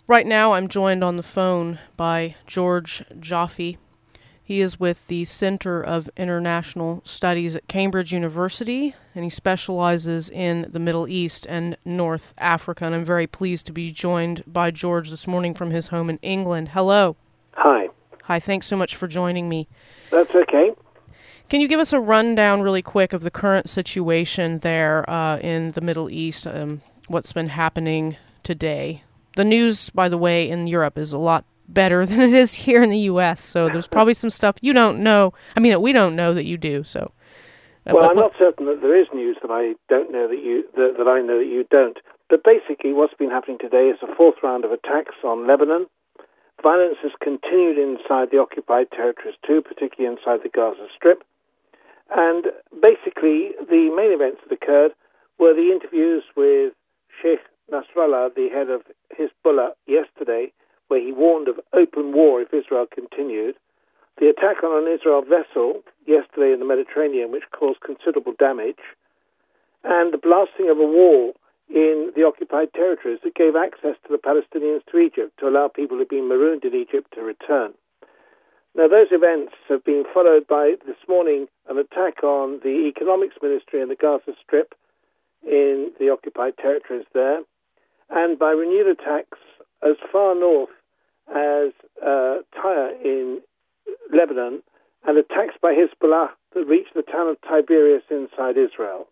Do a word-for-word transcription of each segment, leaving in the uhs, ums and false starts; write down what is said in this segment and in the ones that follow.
Right now, I'm joined on the phone by George Joffe. He is with the Center of International Studies at Cambridge University, and he specializes in the Middle East and North Africa. And I'm very pleased to be joined by George this morning from his home in England. Hello. Hi. Hi, thanks so much for joining me. That's okay. Can you give us a rundown really quick of the current situation there uh, in the Middle East, um, what's been happening today? The news, by the way, in Europe is a lot better than it is here in the U S, so there's probably some stuff you don't know. I mean, we don't know that you do. So, uh, well, I'm not certain that there is news that I don't know that you that, that I know that you don't. But basically, what's been happening today is a fourth round of attacks on Lebanon. Violence has continued inside the occupied territories too, particularly inside the Gaza Strip. And basically, the main events that occurred were the interviews with Sheikh Nasrallah, the head of Hezbollah, yesterday, where he warned of open war if Israel continued. The attack on an Israel vessel yesterday in the Mediterranean, which caused considerable damage. And the blasting of a wall in the occupied territories that gave access to the Palestinians to Egypt to allow people who'd been marooned in Egypt to return. Now, those events have been followed by, this morning, an attack on the Economics Ministry in the Gaza Strip in the occupied territories there, and by renewed attacks as far north as uh, Tyre in Lebanon, and attacks by Hezbollah that reached the town of Tiberias inside Israel.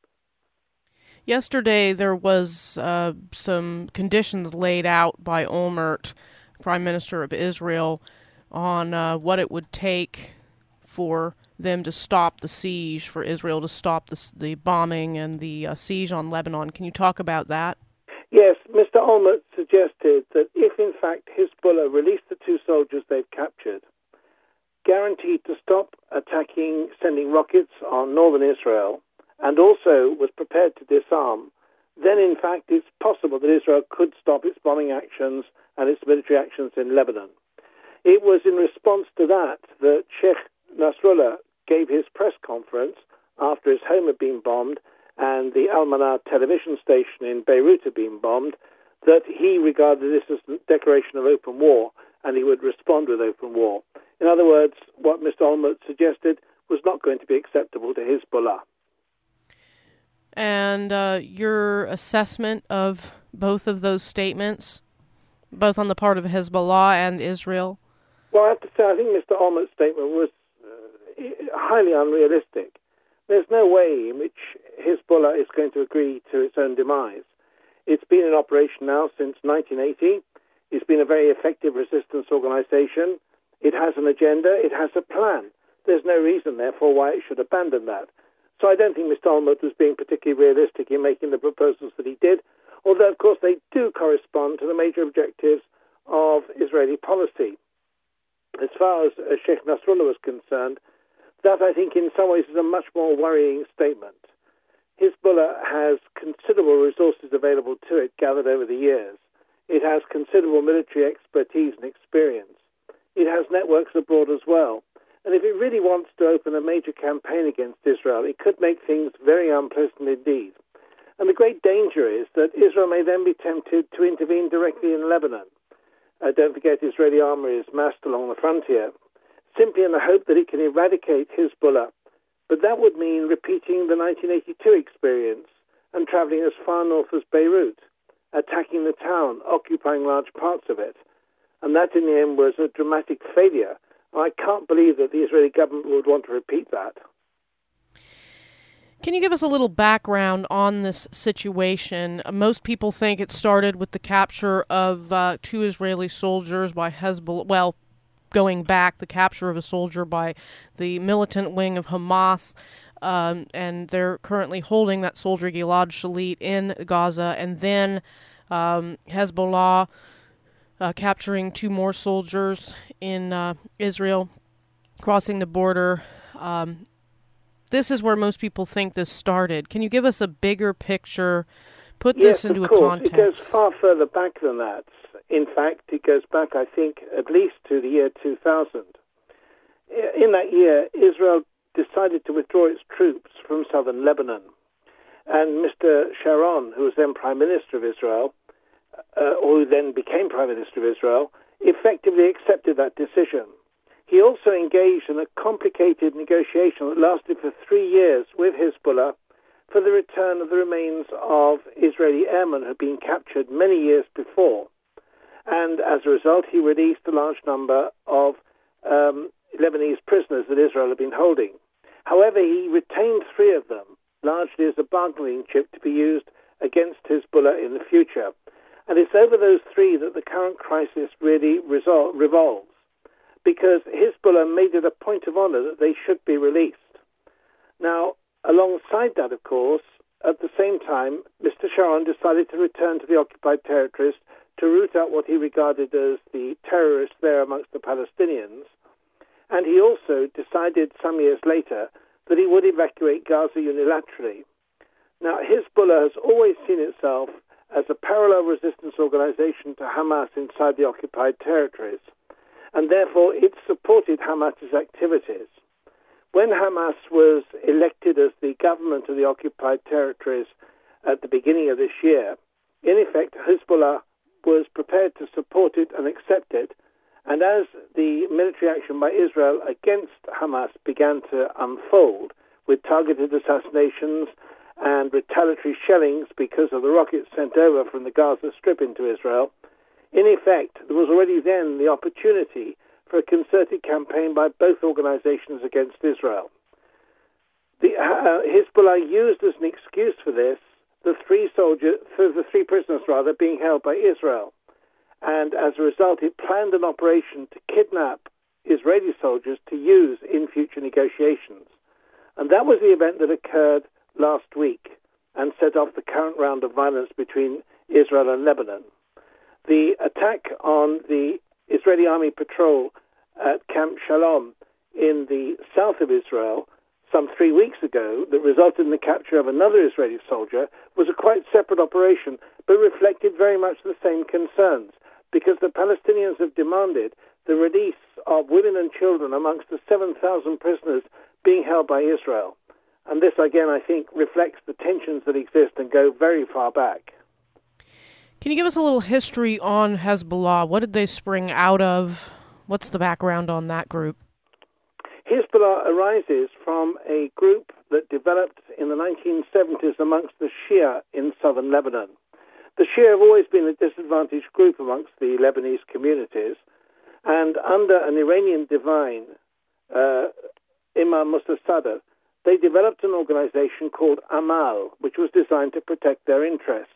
Yesterday there was uh, some conditions laid out by Olmert, Prime Minister of Israel, on uh, what it would take for them to stop the siege, for Israel to stop the, the bombing and the uh, siege on Lebanon. Can you talk about that? Yes, Mister Olmert suggested that if, in fact, Hezbollah released the two soldiers they've captured, guaranteed to stop attacking, sending rockets on northern Israel, and also was prepared to disarm, then, in fact, it's possible that Israel could stop its bombing actions and its military actions in Lebanon. It was in response to that that Sheikh Nasrallah gave his press conference after his home had been bombed and the Al-Manar television station in Beirut had been bombed, that he regarded this as a declaration of open war and he would respond with open war. In other words, what Mister Olmert suggested was not going to be acceptable to Hezbollah. And uh, your assessment of both of those statements, both on the part of Hezbollah and Israel? Well, I have to say, I think Mister Olmert's statement was uh, highly unrealistic. There's no way in which Hezbollah is going to agree to its own demise. It's been in operation now since nineteen eighty. It's been a very effective resistance organization. It has an agenda. It has a plan. There's no reason, therefore, why it should abandon that. So I don't think Mister Olmert was being particularly realistic in making the proposals that he did, although, of course, they do correspond to the major objectives of Israeli policy. As far as uh, Sheikh Nasrallah was concerned, that, I think, in some ways is a much more worrying statement. Hezbollah has considerable resources available to it gathered over the years. It has considerable military expertise and experience. It has networks abroad as well. And if it really wants to open a major campaign against Israel, it could make things very unpleasant indeed. And the great danger is that Israel may then be tempted to intervene directly in Lebanon. Uh, don't forget, Israeli army is massed along the frontier, simply in the hope that it can eradicate Hezbollah. But that would mean repeating the nineteen eighty-two experience and traveling as far north as Beirut, attacking the town, occupying large parts of it. And that, in the end, was a dramatic failure. I can't believe that the Israeli government would want to repeat that. Can you give us a little background on this situation? Most people think it started with the capture of uh, two Israeli soldiers by Hezbollah. Well, going back, the capture of a soldier by the militant wing of Hamas, um, and they're currently holding that soldier, Gilad Shalit, in Gaza, and then um, Hezbollah uh, capturing two more soldiers in uh, Israel, crossing the border. Um, this is where most people think this started. Can you give us a bigger picture, put yes, this into of course. a context? It goes far further back than that. In fact, it goes back, I think, at least to the year two thousand. In that year, Israel decided to withdraw its troops from southern Lebanon. And Mister Sharon, who was then Prime Minister of Israel, uh, or who then became Prime Minister of Israel, effectively accepted that decision. He also engaged in a complicated negotiation that lasted for three years with Hezbollah for the return of the remains of Israeli airmen who had been captured many years before. And as a result, he released a large number of um, Lebanese prisoners that Israel had been holding. However, he retained three of them, largely as a bargaining chip to be used against Hezbollah in the future. And it's over those three that the current crisis really resol- revolves, because Hezbollah made it a point of honor that they should be released. Now, alongside that, of course, at the same time, Mister Sharon decided to return to the occupied territories to root out what he regarded as the terrorists there amongst the Palestinians. And he also decided some years later that he would evacuate Gaza unilaterally. Now, Hezbollah has always seen itself as a parallel resistance organization to Hamas inside the occupied territories, and therefore it supported Hamas's activities. When Hamas was elected as the government of the occupied territories at the beginning of this year, in effect, Hezbollah was prepared to support it and accept it. And as the military action by Israel against Hamas began to unfold, with targeted assassinations and retaliatory shellings because of the rockets sent over from the Gaza Strip into Israel, in effect, there was already then the opportunity for a concerted campaign by both organizations against Israel. The, uh, Hezbollah used as an excuse for this the three soldiers, for the three prisoners rather, being held by Israel. And as a result, it planned an operation to kidnap Israeli soldiers to use in future negotiations. And that was the event that occurred last week and set off the current round of violence between Israel and Lebanon. The attack on the Israeli army patrol at Camp Shalom in the south of Israel some three weeks ago that resulted in the capture of another Israeli soldier was a quite separate operation, but reflected very much the same concerns, because the Palestinians have demanded the release of women and children amongst the seven thousand prisoners being held by Israel. And this, again, I think, reflects the tensions that exist and go very far back. Can you give us a little history on Hezbollah? What did they spring out of? What's the background on that group? Hezbollah arises from a group that developed in the nineteen seventies amongst the Shia in southern Lebanon. The Shia have always been a disadvantaged group amongst the Lebanese communities, and under an Iranian divine, uh, Imam Musa Sadr, they developed an organization called Amal, which was designed to protect their interests.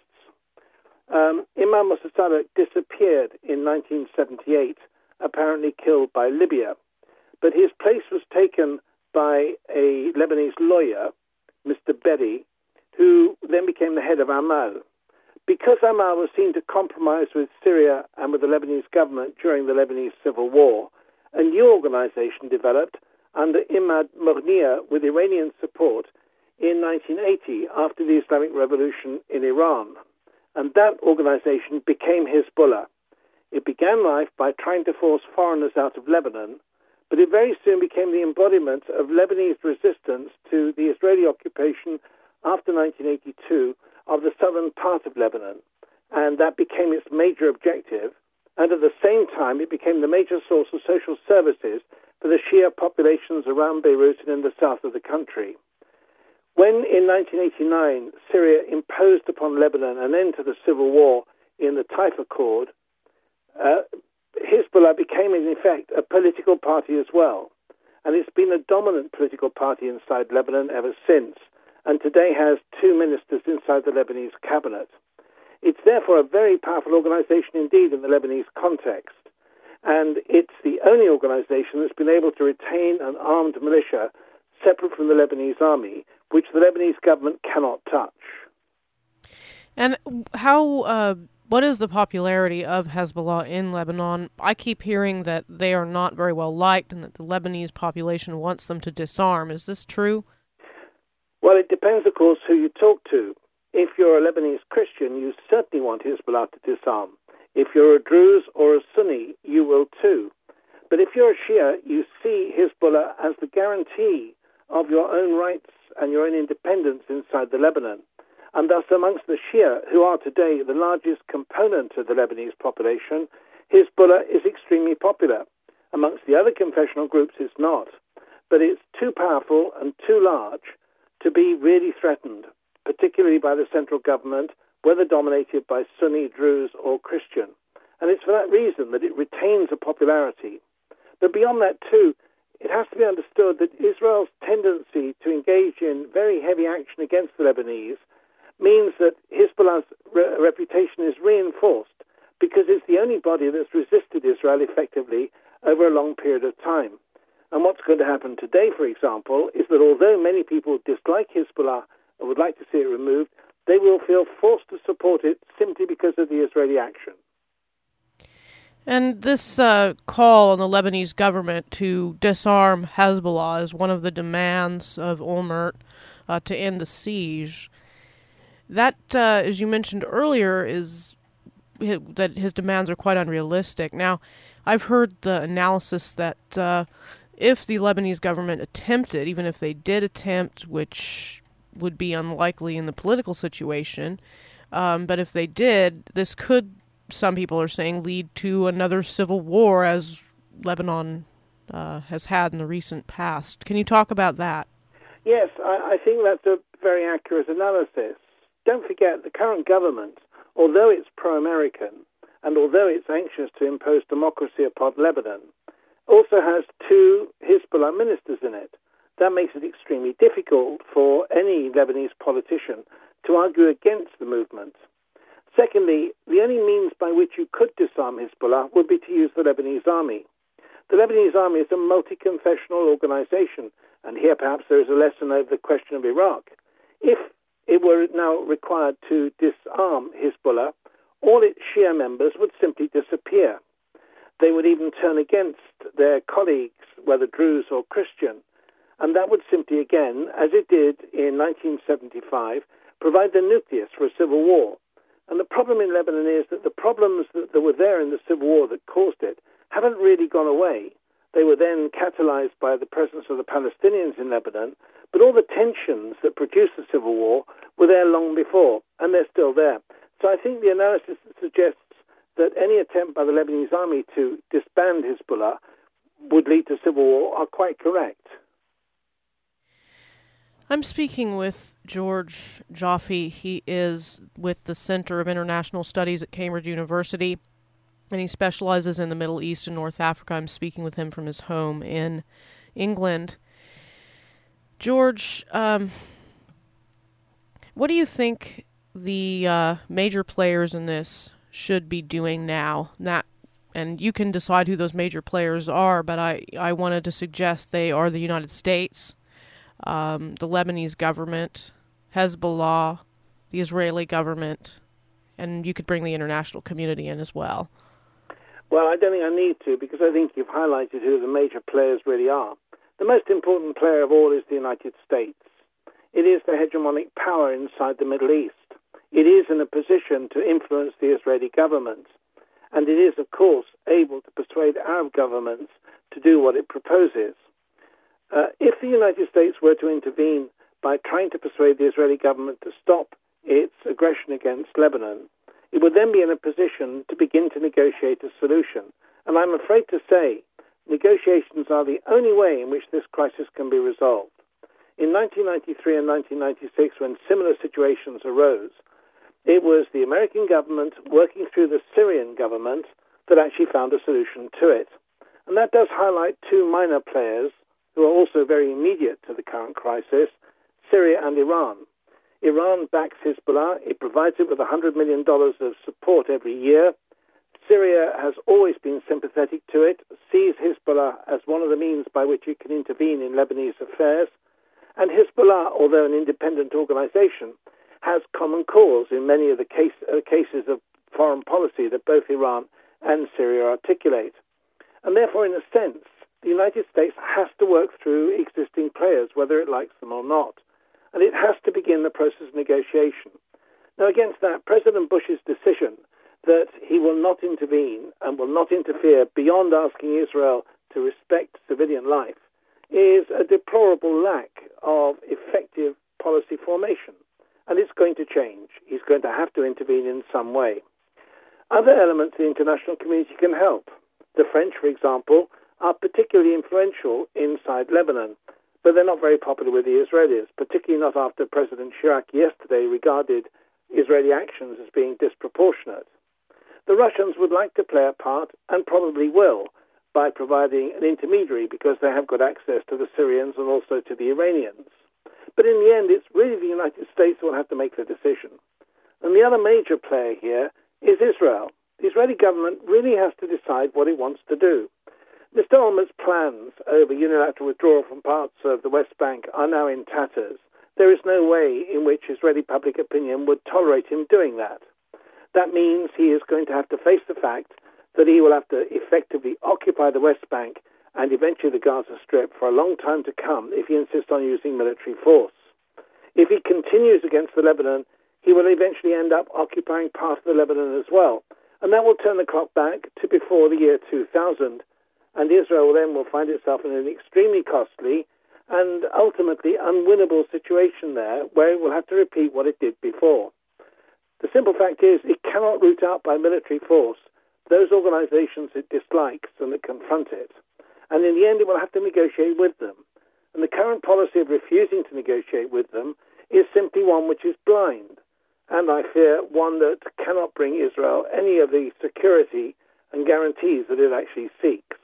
Um, Imam Musa Sadr disappeared in nineteen seventy-eight, apparently killed by Libya. But his place was taken by a Lebanese lawyer, Mister Berry, who then became the head of Amal. Because Amal was seen to compromise with Syria and with the Lebanese government during the Lebanese civil war, a new organization developed under Imad Mughniya with Iranian support in nineteen eighty after the Islamic Revolution in Iran. And that organization became Hezbollah. It began life by trying to force foreigners out of Lebanon, but it very soon became the embodiment of Lebanese resistance to the Israeli occupation after nineteen eighty-two of the southern part of Lebanon. And that became its major objective. And at the same time, it became the major source of social services for the Shia populations around Beirut and in the south of the country. When, in nineteen eighty-nine, Syria imposed upon Lebanon an end to the civil war in the Taif Accord, uh, Hezbollah became, in effect, a political party as well. And it's been a dominant political party inside Lebanon ever since, and today has two ministers inside the Lebanese cabinet. It's therefore a very powerful organization indeed in the Lebanese context. And it's the only organization that's been able to retain an armed militia separate from the Lebanese army, which the Lebanese government cannot touch. And how... Uh... What is the popularity of Hezbollah in Lebanon? I keep hearing that they are not very well liked and that the Lebanese population wants them to disarm. Is this true? Well, it depends, of course, who you talk to. If you're a Lebanese Christian, you certainly want Hezbollah to disarm. If you're a Druze or a Sunni, you will too. But if you're a Shia, you see Hezbollah as the guarantee of your own rights and your own independence inside the Lebanon. And thus, amongst the Shia, who are today the largest component of the Lebanese population, Hezbollah is extremely popular. Amongst the other confessional groups, it's not. But it's too powerful and too large to be really threatened, particularly by the central government, whether dominated by Sunni, Druze, or Christian. And it's for that reason that it retains a popularity. But beyond that, too, it has to be understood that Israel's tendency to engage in very heavy action against the Lebanese means that Hezbollah's re- reputation is reinforced because it's the only body that's resisted Israel effectively over a long period of time. And what's going to happen today, for example, is that although many people dislike Hezbollah and would like to see it removed, they will feel forced to support it simply because of the Israeli action. And this uh, call on the Lebanese government to disarm Hezbollah is one of the demands of Olmert uh, to end the siege. That, uh, as you mentioned earlier, is that his demands are quite unrealistic. Now, I've heard the analysis that uh, if the Lebanese government attempted, even if they did attempt, which would be unlikely in the political situation, um, but if they did, this could, some people are saying, lead to another civil war as Lebanon uh, has had in the recent past. Can you talk about that? Yes, I, I think that's a very accurate analysis. Don't forget, the current government, although it's pro-American, and although it's anxious to impose democracy upon Lebanon, also has two Hezbollah ministers in it. That makes it extremely difficult for any Lebanese politician to argue against the movement. Secondly, the only means by which you could disarm Hezbollah would be to use the Lebanese army. The Lebanese army is a multi-confessional organization, and here perhaps there is a lesson over the question of Iraq. If it were now required to disarm Hezbollah, all its Shia members would simply disappear. They would even turn against their colleagues, whether Druze or Christian, and that would simply, again, as it did in nineteen seventy-five, provide the nucleus for a civil war. And the problem in Lebanon is that the problems that, that were there in the civil war that caused it haven't really gone away. They were then catalyzed by the presence of the Palestinians in Lebanon, but all the tensions that produced the civil war were there long before, and they're still there. So I think the analysis suggests that any attempt by the Lebanese army to disband Hezbollah would lead to civil war are quite correct. I'm speaking with George Joffe. He is with the Center of International Studies at Cambridge University, and he specializes in the Middle East and North Africa. I'm speaking with him from his home in England. George, um, what do you think the uh, major players in this should be doing now? Not, and you can decide who those major players are, but I, I wanted to suggest they are the United States, um, the Lebanese government, Hezbollah, the Israeli government, and you could bring the international community in as well. Well, I don't think I need to, because I think you've highlighted who the major players really are. The most important player of all is the United States. It is the hegemonic power inside the Middle East. It is in a position to influence the Israeli government. And it is, of course, able to persuade Arab governments to do what it proposes. Uh, if the United States were to intervene by trying to persuade the Israeli government to stop its aggression against Lebanon, it would then be in a position to begin to negotiate a solution. And I'm afraid to say, negotiations are the only way in which this crisis can be resolved. In nineteen ninety-three and nineteen ninety-six, when similar situations arose, it was the American government working through the Syrian government that actually found a solution to it. And that does highlight two minor players who are also very immediate to the current crisis, Syria and Iran. Iran backs Hezbollah. It provides it with one hundred million dollars of support every year. Syria has always been sympathetic to it, sees Hezbollah as one of the means by which it can intervene in Lebanese affairs. And Hezbollah, although an independent organization, has common cause in many of the case, uh, cases of foreign policy that both Iran and Syria articulate. And therefore, in a sense, the United States has to work through existing players, whether it likes them or not. And it has to begin the process of negotiation. Now, against that, President Bush's decision that he will not intervene and will not interfere beyond asking Israel to respect civilian life is a deplorable lack of effective policy formation. and it's going to change. He's going to have to intervene in some way. Other elements the international community can help. The French, for example, are particularly influential inside Lebanon, but they're not very popular with the Israelis, particularly not after President Chirac yesterday regarded Israeli actions as being disproportionate. The Russians would like to play a part, and probably will, by providing an intermediary because they have got access to the Syrians and also to the Iranians. But in the end, it's really the United States who will have to make the decision. And the other major player here is Israel. The Israeli government really has to decide what it wants to do. Mister Olmert's plans over unilateral withdrawal from parts of the West Bank are now in tatters. There is no way in which Israeli public opinion would tolerate him doing that. That means he is going to have to face the fact that he will have to effectively occupy the West Bank and eventually the Gaza Strip for a long time to come if he insists on using military force. If he continues against the Lebanon, he will eventually end up occupying part of the Lebanon as well. And that will turn the clock back to before the year two thousand. And Israel then will find itself in an extremely costly and ultimately unwinnable situation there, where it will have to repeat what it did before. The simple fact is it cannot root out by military force those organizations it dislikes and that confront it. And in the end, it will have to negotiate with them. And the current policy of refusing to negotiate with them is simply one which is blind. And I fear one that cannot bring Israel any of the security and guarantees that it actually seeks.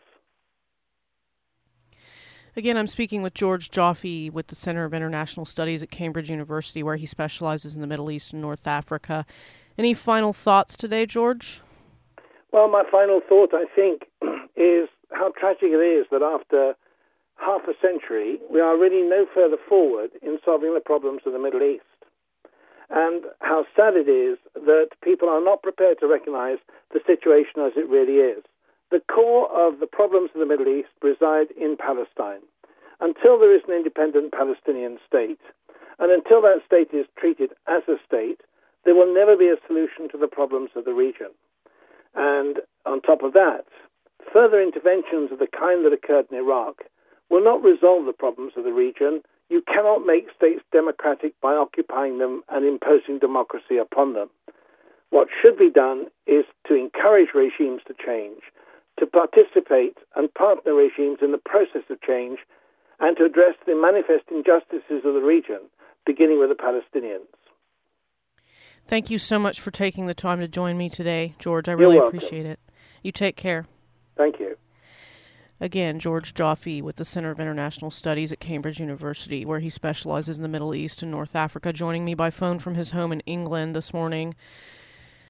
Again, I'm speaking with George Joffe with the Center of International Studies at Cambridge University, where he specializes in the Middle East and North Africa. Any final thoughts today, George? Well, my final thought, I think, is how tragic it is that after half a century, we are really no further forward in solving the problems of the Middle East. And how sad it is that people are not prepared to recognize the situation as it really is. The core of the problems of the Middle East reside in Palestine. Until there is an independent Palestinian state, and until that state is treated as a state, there will never be a solution to the problems of the region. And on top of that, further interventions of the kind that occurred in Iraq will not resolve the problems of the region. You cannot make states democratic by occupying them and imposing democracy upon them. What should be done is to encourage regimes to change, to participate and partner regimes in the process of change, and to address the manifest injustices of the region, beginning with the Palestinians. Thank you so much for taking the time to join me today, George. I You're really welcome. appreciate it. You take care. Thank you. Again, George Joffe with the Center of International Studies at Cambridge University, where he specializes in the Middle East and North Africa, joining me by phone from his home in England this morning.